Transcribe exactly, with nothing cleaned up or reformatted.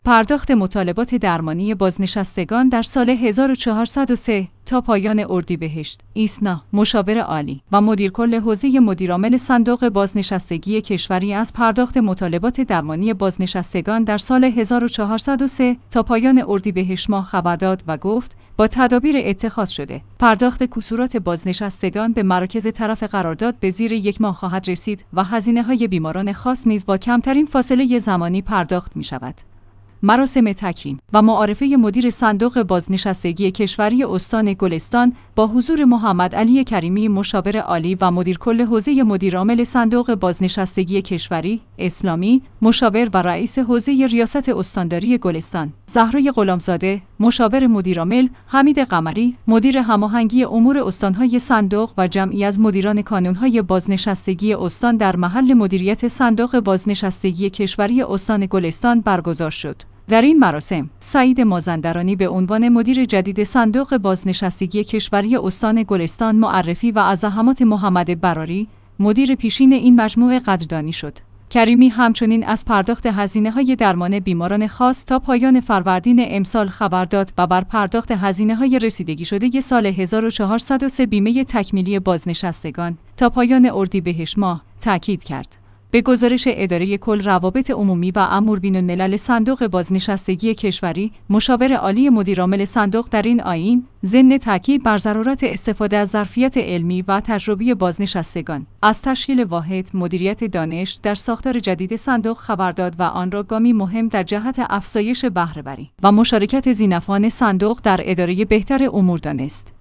پرداخت مطالبات درمانی بازنشستگان در سال هزار و چهارصد و سه تا پایان اردیبهشت. ایسنا، مشاور عالی و مدیر کل حوزه مدیرعامل صندوق بازنشستگی کشوری از پرداخت مطالبات درمانی بازنشستگان در سال هزار و چهارصد و سه تا پایان اردیبهشت ماه خبر داد و گفت با تدابیر اتخاذ شده پرداخت کسورات بازنشستگان به مراکز طرف قرارداد به زیر یک ماه خواهد رسید و هزینه‌های بیماران خاص نیز با کمترین فاصله زمانی پرداخت می‌شود. مراسم تکریم و معارفه مدیر صندوق بازنشستگی کشوری استان گلستان با حضور محمد علی کریمی مشاور عالی و مدیر کل حوزه مدیرعامل صندوق بازنشستگی کشوری اسلامی مشاور و رئیس حوزه ریاست استانداری گلستان، زهرای غلامزاده مشاور مدیرعامل، حمید قمری مدیر هماهنگی امور استانهای صندوق و جمعی از مدیران کانونهای بازنشستگی استان در محل مدیریت صندوق بازنشستگی کشوری استان گلستان برگزار شد. در این مراسم، سعید مازندرانی به عنوان مدیر جدید صندوق بازنشستگی کشوری استان گلستان معرفی و از زحمات محمد براری، مدیر پیشین این مجموعه قدردانی شد. کریمی همچنین از پرداخت هزینه‌های درمان بیماران خاص تا پایان فروردین امسال خبر داد و بر پرداخت هزینه‌های رسیدگی شده سال هزار و چهارصد و سه بیمه تکمیلی بازنشستگان تا پایان اردیبهشت ماه تاکید کرد. به گزارش اداره کل روابط عمومی و امور بین‌الملل صندوق بازنشستگی کشوری، مشاور عالی مدیرعامل صندوق در این آیین، ضمن تاکید بر ضرورت استفاده از ظرفیت علمی و تجربی بازنشستگان، از تشکیل واحد مدیریت دانش در ساختار جدید صندوق خبر داد و آن را گامی مهم در جهت افزایش بهره‌وری و مشارکت ذی‌نفعان صندوق در اداره بهتر امور دانست.